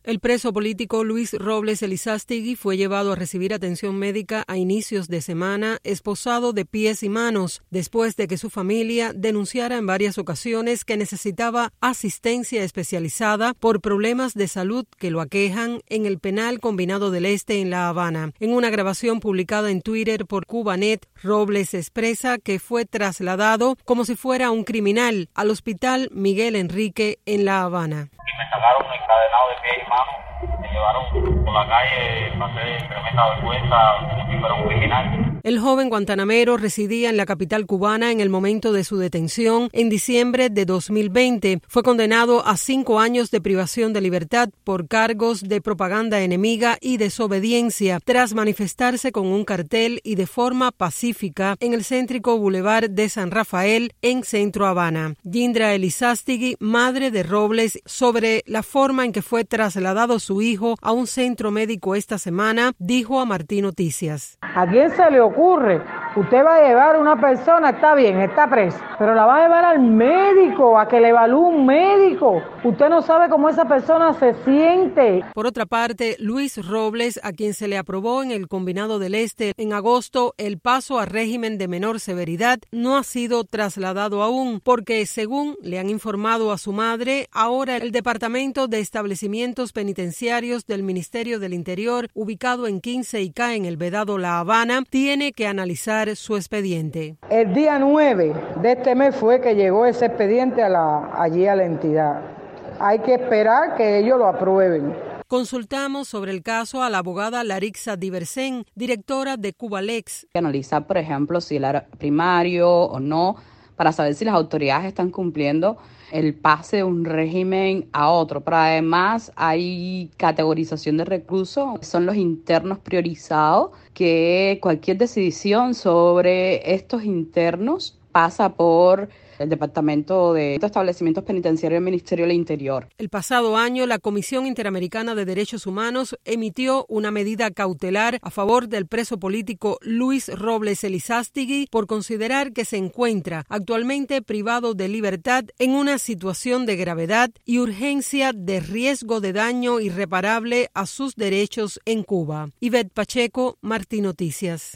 El preso político Luis Robles Elizástegui fue llevado a recibir atención médica a inicios de semana, esposado de pies y manos, después de que su familia denunciara en varias ocasiones que necesitaba asistencia especializada por problemas de salud que lo aquejan en el Penal Combinado del Este en La Habana. En una grabación publicada en Twitter por Cubanet, Robles expresa que fue trasladado como si fuera un criminal al Hospital Miguel Enrique en La Habana. Me sacaron encadenado de pie y mano, me llevaron por la calle, pasé tremenda vergüenza, como si fuera un criminal. El joven guantanamero residía en la capital cubana en el momento de su detención en diciembre de 2020. Fue condenado a 5 años de privación de libertad por cargos de propaganda enemiga y desobediencia, tras manifestarse con un cartel y de forma pacífica en el céntrico Boulevard de San Rafael en Centro Habana. Yindra Elizástegui, madre de Robles, sobre la forma en que fue trasladado su hijo a un centro médico esta semana, dijo a Martín Noticias. ¿A quién se le ocurre? Usted va a llevar a una persona, está bien, está presa, pero la va a llevar al médico, a que le evalúe un médico. Usted no sabe cómo esa persona se siente. Por otra parte, Luis Robles, a quien se le aprobó en el Combinado del Este en agosto el paso a régimen de menor severidad, no ha sido trasladado aún, porque según le han informado a su madre, ahora el Departamento de Establecimientos Penitenciarios del Ministerio del Interior, ubicado en 15 y K en el Vedado La Habana, tiene que analizar su expediente. El día 9 de este mes fue que llegó ese expediente allí a la entidad. Hay que esperar que ellos lo aprueben. Consultamos sobre el caso a la abogada Larixa Diversen, directora de Cubalex. Analizar, por ejemplo, si era primario o no, para saber si las autoridades están cumpliendo el pase de un régimen a otro. Pero además hay categorización de reclusos, son los internos priorizados, que cualquier decisión sobre estos internos pasa por el Departamento de Establecimientos Penitenciarios del Ministerio del Interior. El pasado año, la Comisión Interamericana de Derechos Humanos emitió una medida cautelar a favor del preso político Luis Robles Elizástegui por considerar que se encuentra actualmente privado de libertad en una situación de gravedad y urgencia de riesgo de daño irreparable a sus derechos en Cuba. Ivette Pacheco, Martín Noticias.